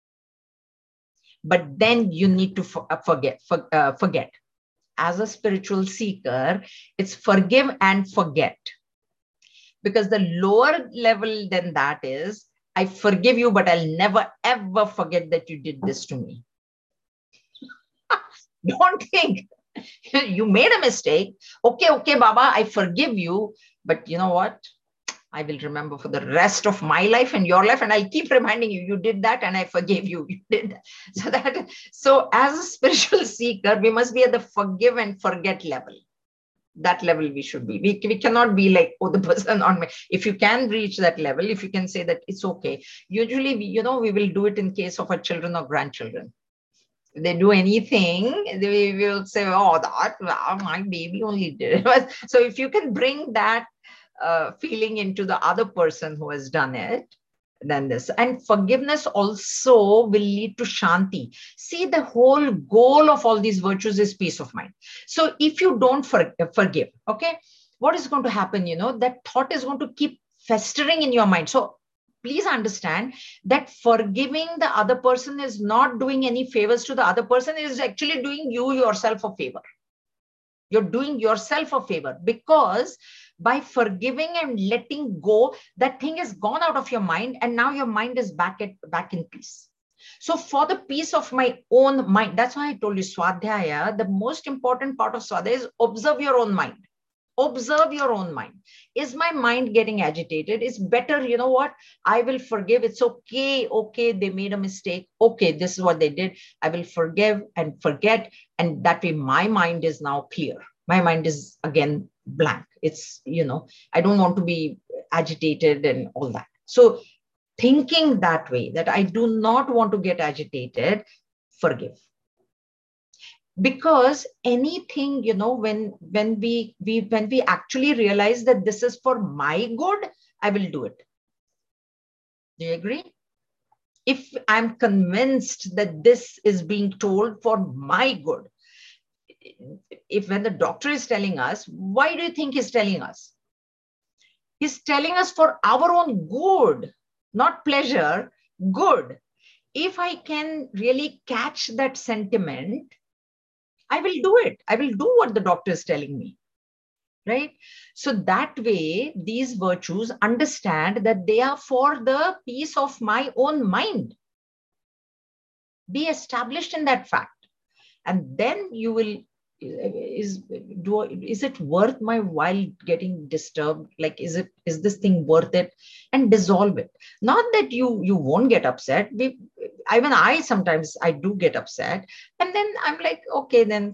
[SPEAKER 1] But then you need to forget. As a spiritual seeker, it's forgive and forget. Because the lower level than that is, I forgive you, but I'll never, ever forget that you did this to me. Don't think you made a mistake. Okay, Baba, I forgive you. But you know what? I will remember for the rest of my life and your life. And I'll keep reminding you, you did that and I forgave you. You did that. So as a spiritual seeker, we must be at the forgive and forget level. That level we should be. We cannot be like, oh, the person on me. If you can reach that level, if you can say that it's okay. Usually, we will do it in case of our children or grandchildren. If they do anything, they will say, oh, my baby only did it. So if you can bring that feeling into the other person who has done it, then this. And forgiveness also will lead to shanti. See, the whole goal of all these virtues is peace of mind. So if you don't forgive, okay, what is going to happen? That thought is going to keep festering in your mind. So please understand that forgiving the other person is not doing any favors to the other person. It is actually doing you yourself a favor. You're doing yourself a favor, because by forgiving and letting go, that thing is gone out of your mind, and now your mind is back in peace. So for the peace of my own mind, that's why I told you Swadhyaya, the most important part of Swadhyaya is observe your own mind. Observe your own mind. Is my mind getting agitated? It's better, you know what? I will forgive. It's okay. Okay, they made a mistake. Okay, this is what they did. I will forgive and forget. And that way my mind is now clear. My mind is again blank. It's, I don't want to be agitated and all that. So thinking that way, that I do not want to get agitated, forgive. Because anything, when we actually realize that this is for my good, I will do it. Do you agree? If I'm convinced that this is being told for my good, when the doctor is telling us, why do you think he's telling us? He's telling us for our own good, not pleasure, good. If I can really catch that sentiment, I will do it. I will do what the doctor is telling me, right? So that way, these virtues understand that they are for the peace of my own mind. Be established in that fact. And then you will, is it worth my while getting disturbed? Like, is this thing worth it? And dissolve it. Not that you won't get upset. I sometimes I do get upset, and then I'm like, okay, then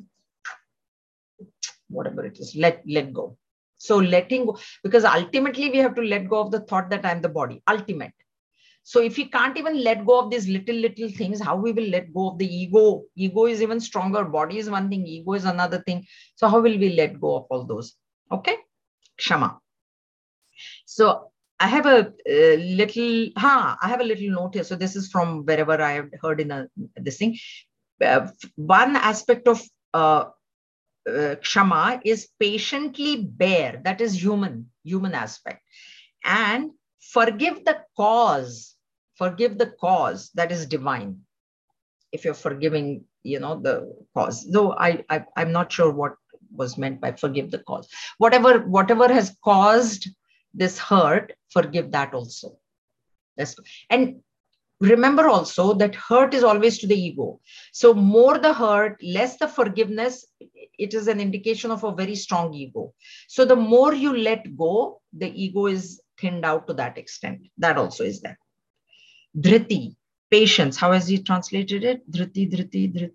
[SPEAKER 1] whatever it is, let go. So letting go, because ultimately we have to let go of the thought that I'm the body, ultimate. So if we can't even let go of these little things, how we will let go of the ego? Ego is even stronger. Body is one thing, ego is another thing. So how will we let go of all those? Okay, Kshama. So I have a, I have a little note here. So this is from wherever I have heard in this thing. One aspect of Kshama is patiently bear. That is human aspect. And forgive the cause. Forgive the cause. That is divine. If you're forgiving, the cause. Though I'm not sure what was meant by forgive the cause. Whatever has caused this hurt, forgive that also. And remember also that hurt is always to the ego. So more the hurt, less the forgiveness, it is an indication of a very strong ego. So the more you let go, the ego is thinned out to that extent. That also is there. Dhriti, patience. How has he translated it? Dhriti.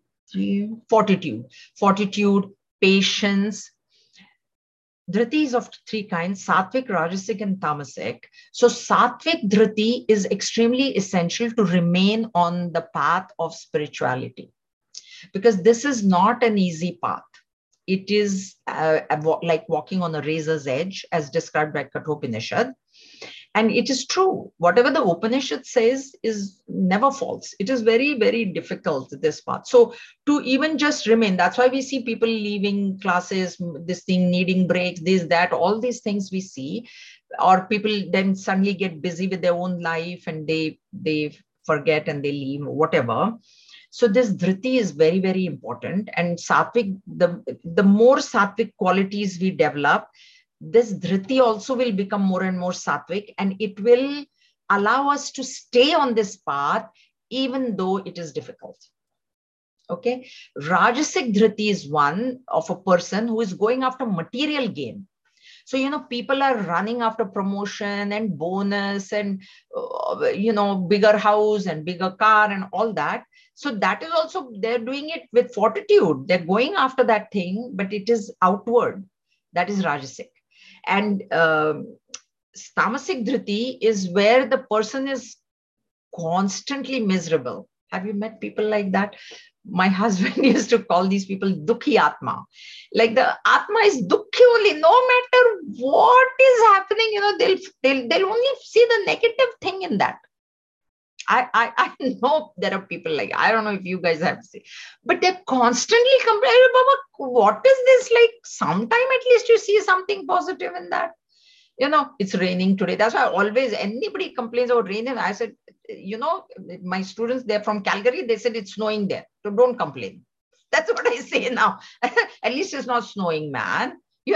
[SPEAKER 1] Fortitude, patience. Dhriti is of three kinds: sattvic, rajasic, and tamasic. So sattvic dhriti is extremely essential to remain on the path of spirituality, because this is not an easy path. It is like walking on a razor's edge, as described by Kathopanishad. And it is true. Whatever the Upanishad says is never false. It is very, very difficult, this path. So to even just remain, that's why we see people leaving classes, this thing, needing breaks, this, that, all these things we see. Or people then suddenly get busy with their own life and they forget and they leave, whatever. So this dhriti is very, very important. And sattvic, the more sattvic qualities we develop, this dhriti also will become more and more sattvic, and it will allow us to stay on this path even though it is difficult. Okay. Rajasic dhriti is one of a person who is going after material gain. So, people are running after promotion and bonus and, bigger house and bigger car and all that. So that is also, they're doing it with fortitude. They're going after that thing, but it is outward. That is Rajasic. And tamasic dhriti is where the person is constantly miserable. Have you met people like that? My husband used to call these people dukhi atma. Like the atma is dukhi only, no matter what is happening, they'll only see the negative thing in that. I know there are people like, I don't know if you guys have seen, but they're constantly complaining, Baba, what is this? Like, sometime at least you see something positive in that. It's raining today. That's why always anybody complains about rain. And I said, my students, they're from Calgary. They said it's snowing there. So don't complain. That's what I say now. At least it's not snowing, man.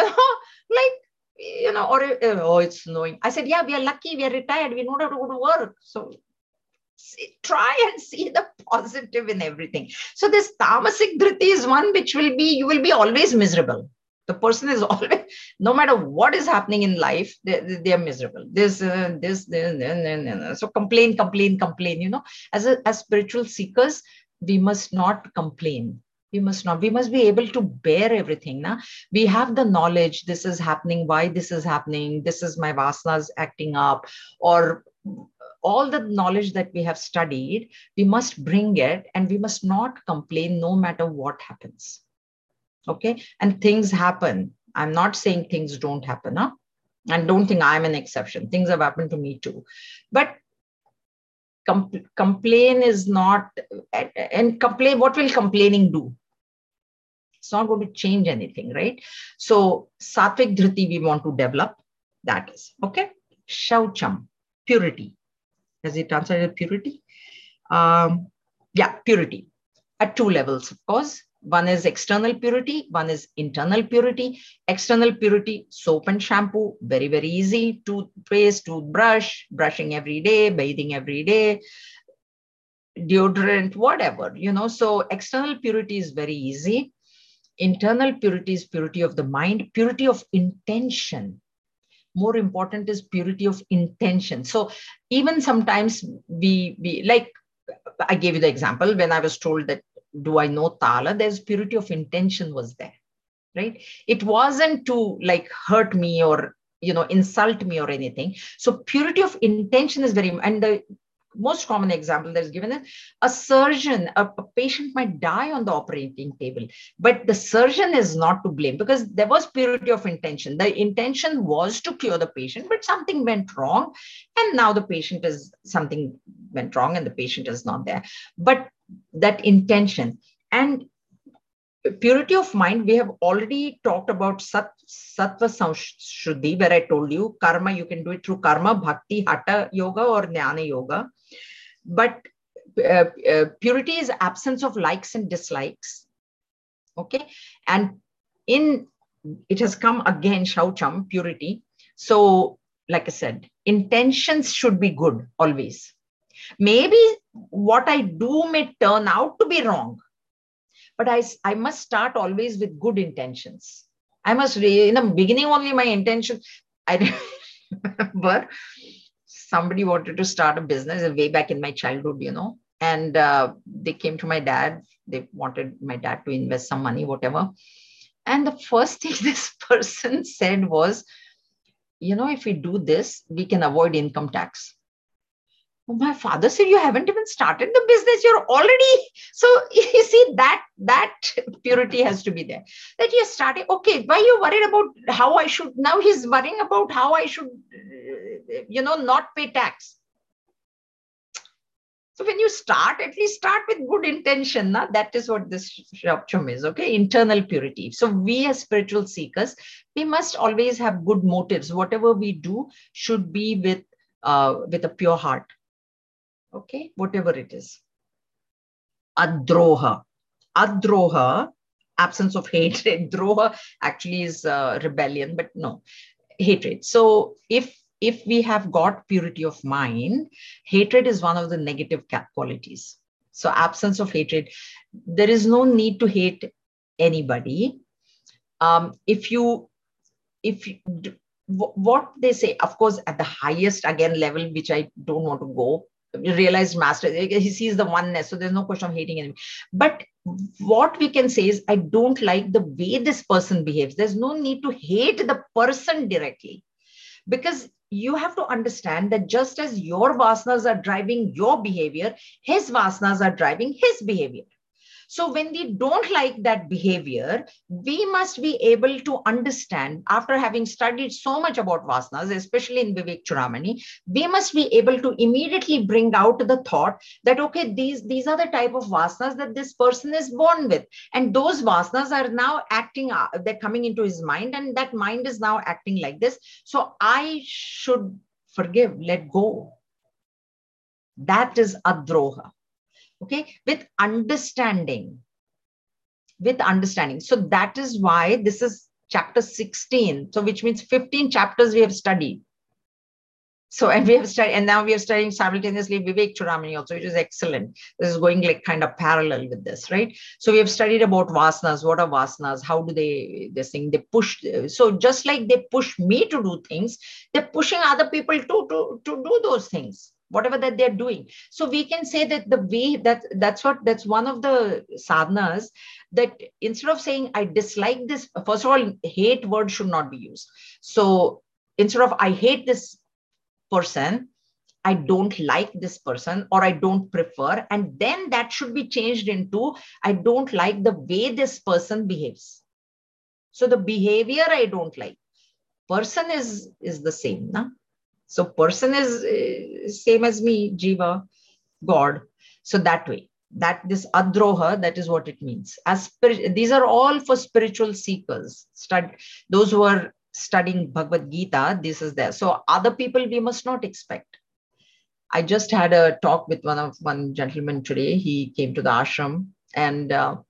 [SPEAKER 1] Or, oh, it's snowing. I said, yeah, we are lucky. We are retired. We don't have to go to work. So try and see the positive in everything. So this tamasic dhriti is one which you will be always miserable. The person is always, no matter what is happening in life, they are miserable. This. So complain. As spiritual seekers, we must not complain. We must not. We must be able to bear everything. Now we have the knowledge. This is happening. Why this is happening? This is my vasanas acting up, or all the knowledge that we have studied. We must bring it, and we must not complain no matter what happens. Okay. And things happen. I'm not saying things don't happen. Huh? And don't think I'm an exception. Things have happened to me too. But complain is not, and complain, what will complaining do? It's not going to change anything, right? So sattvic dhriti we want to develop. That is, okay. Shaucham, purity. Has it translated purity? Yeah, purity at two levels, of course. One is external purity, one is internal purity. External purity, soap and shampoo, very, very easy. Toothpaste, toothbrush, brushing every day, bathing every day, deodorant, whatever, So external purity is very easy. Internal purity is purity of the mind, purity of intention. More important is purity of intention. So even sometimes we like, I gave you the example when I was told that, do I know Tala? There's purity of intention was there, right? It wasn't to like hurt me or, insult me or anything. So purity of intention is very, and the most common example that is given is a surgeon, a patient might die on the operating table, but the surgeon is not to blame because there was purity of intention. The intention was to cure the patient, but something went wrong. And now the patient is, something went wrong and the patient is not there. But that intention and purity of mind, we have already talked about sattva shuddhi, where I told you karma, you can do it through karma, bhakti, hatha yoga, or jnana yoga. But purity is absence of likes and dislikes. Okay. And in it has come again, Shaucham, purity. So, like I said, intentions should be good always. Maybe what I do may turn out to be wrong, but I must start always with good intentions. I must, in the beginning only, my intention, I remember somebody wanted to start a business way back in my childhood, and they came to my dad. They wanted my dad to invest some money, whatever. And the first thing this person said was, if we do this, we can avoid income tax. My father said, you haven't even started the business, you're already. So you see, that purity has to be there, that you're starting. Okay, why are you worried about how I should? Now he's worrying about how I should not pay tax. So when you start, at least start with good intention. That is what this Shaucham is. Okay, internal purity. So we as spiritual seekers, we must always have good motives. Whatever we do should be with a pure heart. Okay, whatever it is. Adroha. Adroha, absence of hatred. Droha actually is rebellion, but no, hatred. So if we have got purity of mind, hatred is one of the negative qualities. So absence of hatred, there is no need to hate anybody. What they say, of course, at the highest again level, which I don't want to go, realized master, he sees the oneness, so there's no question of hating anybody. But what we can say is, I don't like the way this person behaves. There's no need to hate the person directly, because you have to understand that just as your vasanas are driving your behavior, his vasanas are driving his behavior. So when we don't like that behavior, we must be able to understand, after having studied so much about vasanas, especially in Vivek Chudamani, we must be able to immediately bring out the thought that, okay, these are the type of vasanas that this person is born with. And those vasanas are now acting, they're coming into his mind, and that mind is now acting like this. So I should forgive, let go. That is adroha. Okay, with understanding. So that is why this is chapter 16. So which means 15 chapters we have studied. So, and we have studied, and now we are studying simultaneously Vivek Chudamani also, which is excellent. This is going like kind of parallel with this, right? So we have studied about vasanas. What are vasanas? How do they push? So just like they push me to do things, they're pushing other people to do those things, whatever that they're doing. So we can say that the way that's one of the sadhanas, that instead of saying I dislike this, first of all, hate word should not be used. So instead of I hate this person, I don't like this person, or I don't prefer, and then that should be changed into I don't like the way this person behaves. So the behavior I don't like. Person is the same, na? So person is same as me, Jiva, God. So that way, that this adroha, that is what it means. These are all for spiritual seekers. Those who are studying Bhagavad Gita, this is there. So other people we must not expect. I just had a talk with one gentleman today. He came to the ashram, and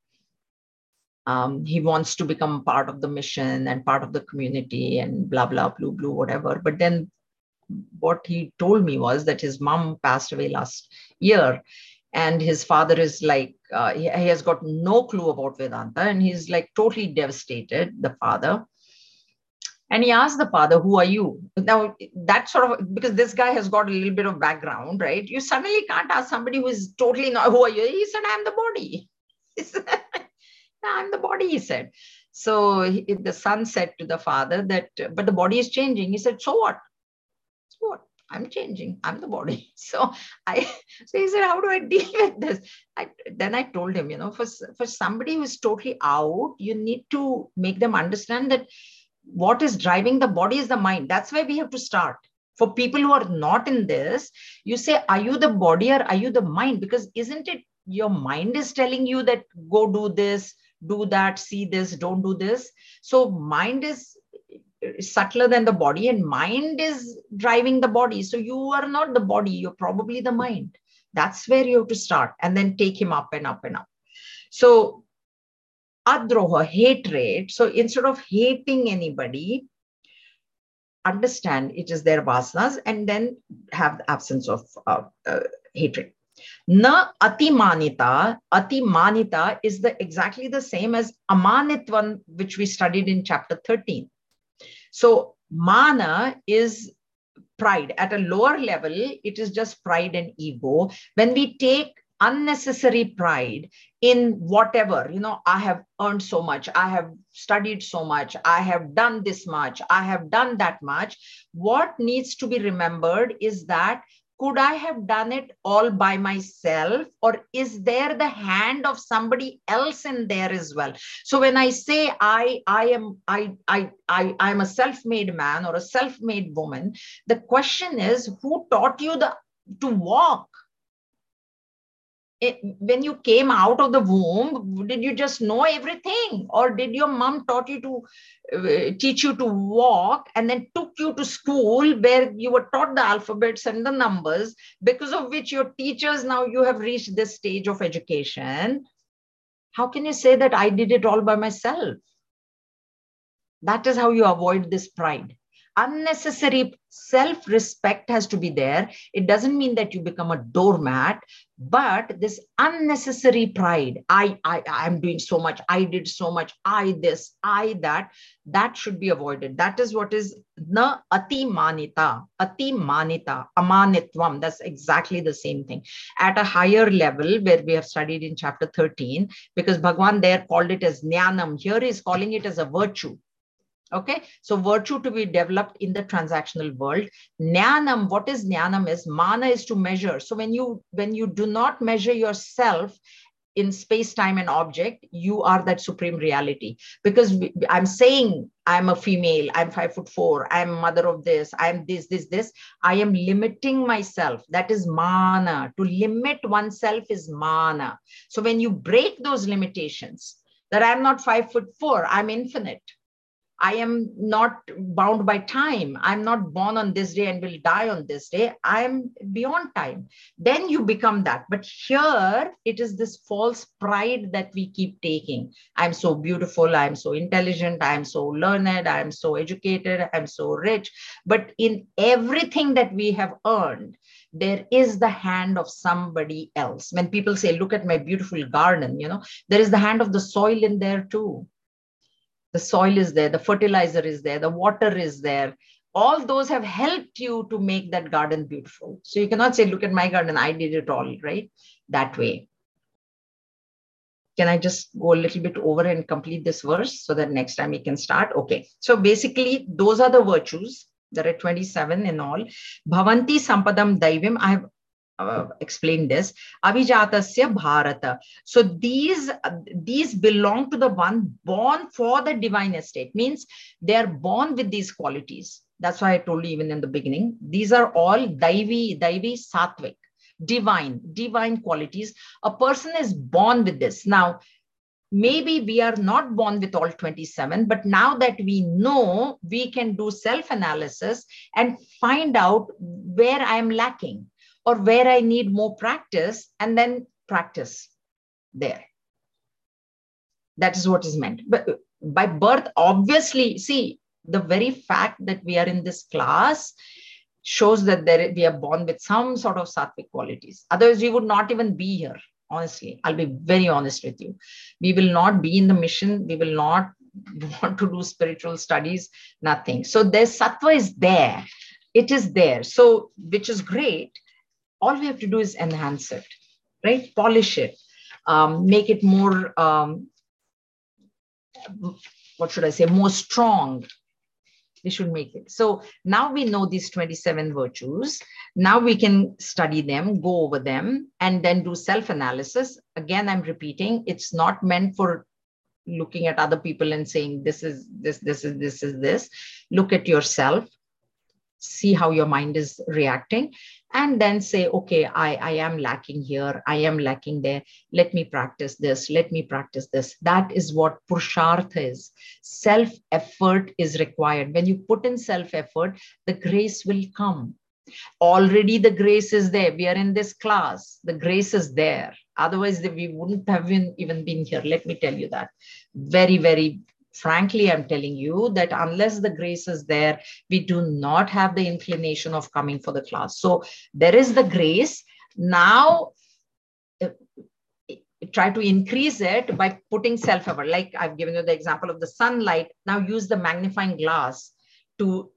[SPEAKER 1] he wants to become part of the mission and part of the community and blah, blah, blue, whatever. But then what he told me was that his mom passed away last year, and his father is like, he has got no clue about Vedanta, and he's like totally devastated, the father. And he asked the father, who are you? Now, that sort of, because this guy has got a little bit of background, right? You suddenly can't ask somebody who is totally not, who are you? He said, I'm the body. He said, I'm the body, he said. So the son said to the father that, but the body is changing. He said, so what? So what? I'm changing. I'm the body. So so he said, how do I deal with this? Then I told him, for somebody who's totally out, you need to make them understand that what is driving the body is the mind. That's where we have to start. For people who are not in this, you say, are you the body or are you the mind? Because isn't it your mind is telling you that go do this, do that, see this, don't do this. So mind is subtler than the body, and mind is driving the body. So you are not the body, you're probably the mind. That's where you have to start, and then take him up and up and up. So adroha, hatred. So instead of hating anybody, understand it is their vasanas, and then have the absence of hatred. Na atimanita. Atimanita is exactly the same as amanitvan, which we studied in chapter 13. So mana is pride. At a lower level, it is just pride and ego. When we take unnecessary pride in whatever, I have earned so much, I have studied so much, I have done this much, I have done that much. What needs to be remembered is that, could I have done it all by myself, or is there the hand of somebody else in there as well? So when I say I am a self-made man or a self-made woman, the question is, who taught you to walk? When you came out of the womb, did you just know everything, or did your mom teach you to walk, and then took you to school where you were taught the alphabets and the numbers, because of which your teachers, now you have reached this stage of education? How can you say that I did it all by myself? That is how you avoid this pride. Unnecessary self-respect has to be there. It doesn't mean that you become a doormat, but this unnecessary pride, I'm doing so much, I did so much, I this, I that should be avoided. That is what is na ati manita, amanitvam. That's exactly the same thing. At a higher level, where we have studied in chapter 13, because Bhagwan there called it as jnanam, here is calling it as a virtue. Okay, so virtue to be developed in the transactional world. Jnanam, what is jnanam is, mana is to measure. So when you do not measure yourself in space, time, and object, you are that supreme reality. Because I'm saying I'm a female, I'm 5'4", I'm mother of this, I'm this. I am limiting myself. That is mana. To limit oneself is mana. So when you break those limitations, that I'm not 5'4", I'm infinite. I am not bound by time. I'm not born on this day and will die on this day. I'm beyond time. Then you become that. But here it is this false pride that we keep taking. I'm so beautiful. I'm so intelligent. I'm so learned. I'm so educated. I'm so rich. But in everything that we have earned, there is the hand of somebody else. When people say, look at my beautiful garden, there is the hand of the soil in there too. The soil is there, the fertilizer is there, the water is there. All those have helped you to make that garden beautiful. So you cannot say, look at my garden, I did it all, right? That way. Can I just go a little bit over and complete this verse so that next time we can start? Okay. So basically, those are the virtues. There are 27 in all. Bhavanti Sampadam Daivim. I have explain this. Avijatasya Bharata. So these belong to the one born for the divine estate. Means they are born with these qualities. That's why I told you even in the beginning. These are all Daivi Sattvic, divine qualities. A person is born with this. Now, maybe we are not born with all 27, but now that we know, we can do self-analysis and find out where I am lacking, or where I need more practice, and then practice there. That is what is meant. But by birth, obviously, see, the very fact that we are in this class shows that we are born with some sort of sattvic qualities. Otherwise, we would not even be here. Honestly, I'll be very honest with you. We will not be in the mission. We will not want to do spiritual studies, nothing. So there's sattva is there. It is there. So, which is great. All we have to do is enhance it, right? Polish it, make it more, what should I say, more strong, We should make it. So now we know these 27 virtues. Now we can study them, go over them, and then do self-analysis. Again, I'm repeating, it's not meant for looking at other people and saying, this is this, this is this is this. Look at yourself, see how your mind is reacting, and then say, okay, I am lacking here, I am lacking there. Let me practice this. Let me practice this. That is what Purushartha is. Self-effort is required. When you put in self-effort, the grace will come. Already the grace is there. We are in this class. The grace is there. Otherwise, we wouldn't have even been here. Let me tell you that. Very, very frankly, I'm telling you that unless the grace is there, we do not have the inclination of coming for the class. So there is the grace. Now, try to increase it by putting self-effort. Like I've given you the example of the sunlight. Now use the magnifying glass to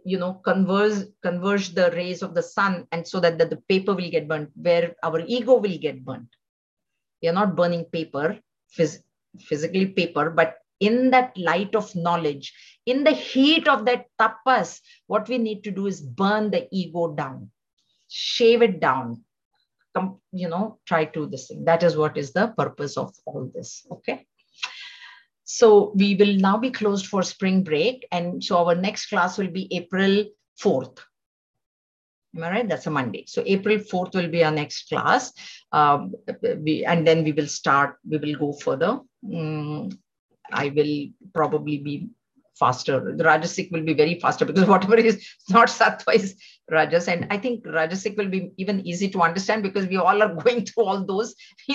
[SPEAKER 1] converge the rays of the sun, and so that the paper will get burnt, where our ego will get burnt. We are not burning paper, physically paper, but in that light of knowledge, in the heat of that tapas, what we need to do is burn the ego down, shave it down, try to this thing. That is what is the purpose of all this. Okay. So we will now be closed for spring break. And so our next class will be April 4th. Am I right? That's a Monday. So April 4th will be our next class. And then we will go further. I will probably be faster. The Rajasic will be very faster, because whatever is not Sattva is Rajas. And I think Rajasic will be even easy to understand, because we all are going through all those,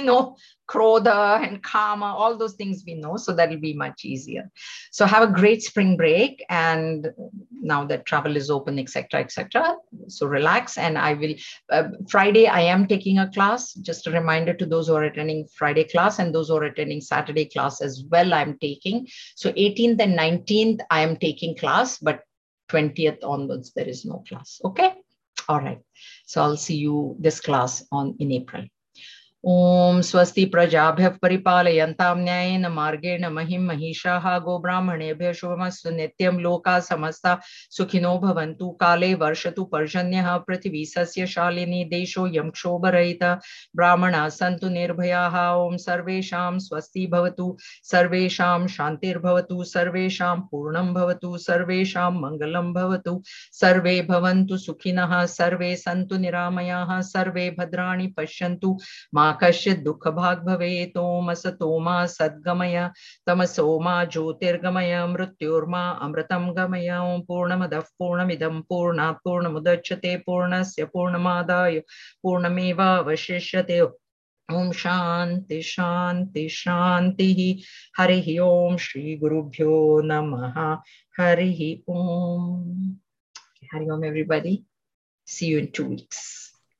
[SPEAKER 1] Krodha and Kama, all those things we know. So that will be much easier. So have a great spring break. And now that travel is open, etc., etc. So relax. And I will, Friday, I am taking a class. Just a reminder to those who are attending Friday class, and those who are attending Saturday class as well, I'm taking. So 18th and 19th, I am taking class, but 20th onwards, there is no class. Okay. All right. So I'll see you this class in April. Om Swasti Prajabhya Paripalayantam Nyayena Margena Mahim Mahishaha Gobrahmanebhya Shubhamastu Nityam Loka Samasta Sukhino Bhavantu Kale Varshatu Parjanyaha Prithivi Sasya Shalini Desho Yam Kshobarahita Brahmana Santu Nirbhayaha Om Sarvesham Swasti Bhavatu Sarvesham Shantir Bhavatu Sarvesham Purnam Bhavatu Sarvesham Mangalam Bhavatu Sarve Bhavantu Sukhinaha Sarve Santu Niramayaha Sarve Bhadrani Pashyantu Kashit Dukha Bhag Bhave Toma Satoma Sadgamaya Tamasoma Jyotirgamaya Mrityurma Amritam Gamaya Om Purnamadav Purnamidam Purnat Purnamudachyate Purnasya Purnamadaya Purnameva Vashishyate Om Shanti Shanti Shanti Harihi Om Shri Gurubhyo Namaha Harihi Om. Hari Om everybody. See you in 2 weeks.